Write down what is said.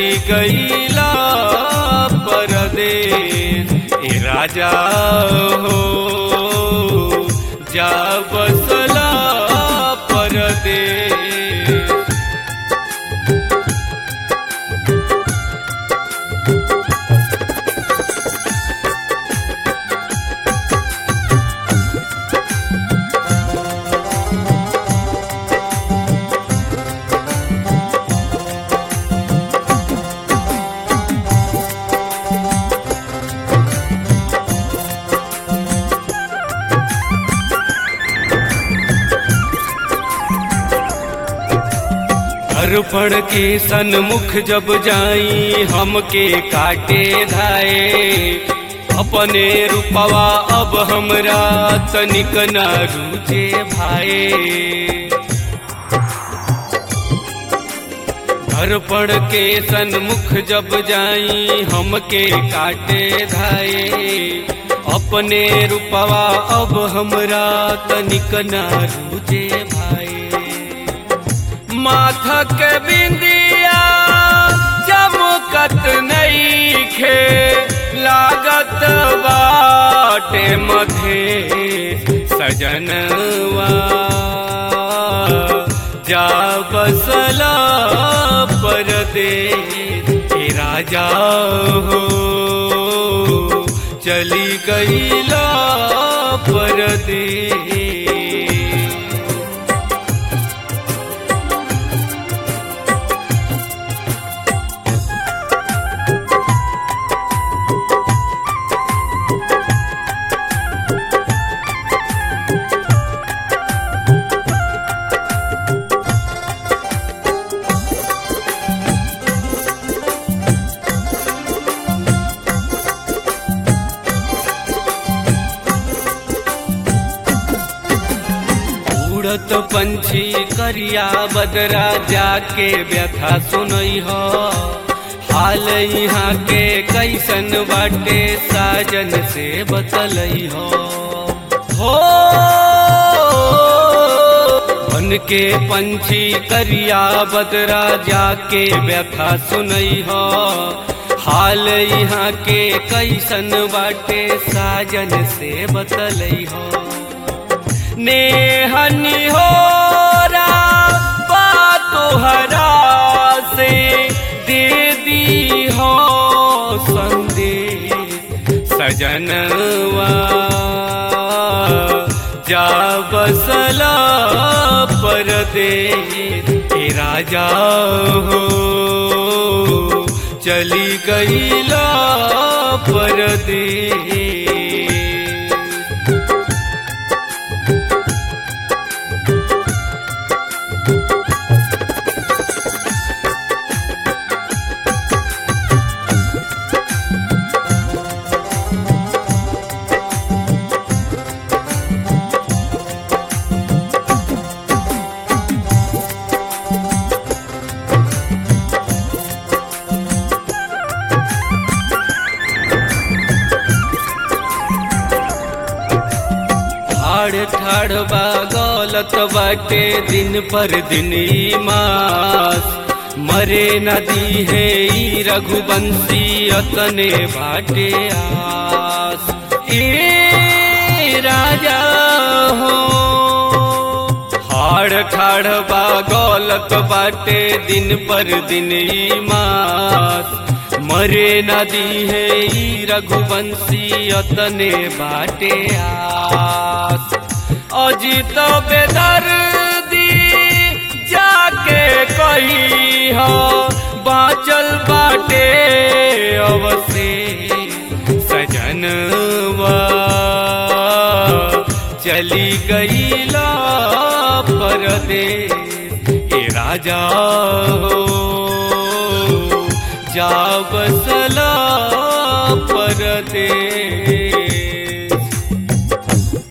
चली गईला परदेस। ए राजा हो जा बसला परदेस। दर्पण के सन्मुख जब जाई हमके काटे धाए। अपने रूपवा अब हमरा तनिक न रुचे भाए। दर्पण के सन्मुख जब जाई हमके काटे धाए। अपने रूपवा अब हमरा तनिक न रुचे भाए। माथा के बिंदिया चमकत नईखे लागत बाटे मधे। सजनवा जा बसला परदेस। ए राजा हो चली गईला परदेस। उड़त पंछी करिया बदरा जाके व्यथा सुनई हो। हाल यहाँ के कैसन बाटे साजन से बतलई हो। बन के पंछी करिया बदरा जाके व्यथा सुनई हो। हाल यहाँ के कैसन बाटे साजन से बतलई हो। नेहनी हो तोहरा से दे दी हो संदेश। सजनवा जा बसला परदेस। ए राजा हो चली गईला परदेस। ठाड़ बा गौलत बाटे दिन पर दिन ई मास। मरे नदी है ई रघुवंशी अतने बाटे आस। ए राजा हो हाड़ ठाड़ बा गौलत बाटे दिन पर दिन ई मास। मरे नदी है ई रघुवंशी अतने बाटे आस। अजित बेदर्दी जाके कही हो बाचल बाटे अवसे। सजनवा चली गईला परदेस। ए राजा हो जा बसला परदेस।